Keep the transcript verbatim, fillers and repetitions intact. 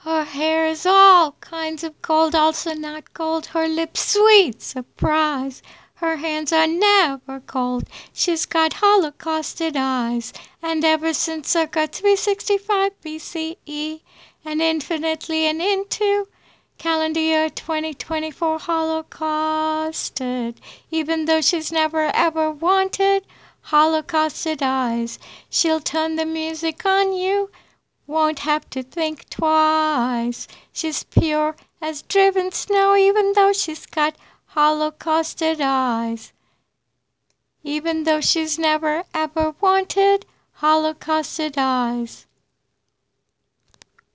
Her hair is all kinds of gold, also not gold, her lips sweet surprise. Her hands are never cold, she's got holocausted eyes. And ever since circa three sixty-five B C E, and infinitely and into calendar year twenty twenty-four, holocausted, even though she's never ever wanted holocausted eyes. She'll turn the music on you, won't have to think twice. She's pure as driven snow, even though she's got holocausted eyes. Even though she's never ever wanted holocausted eyes.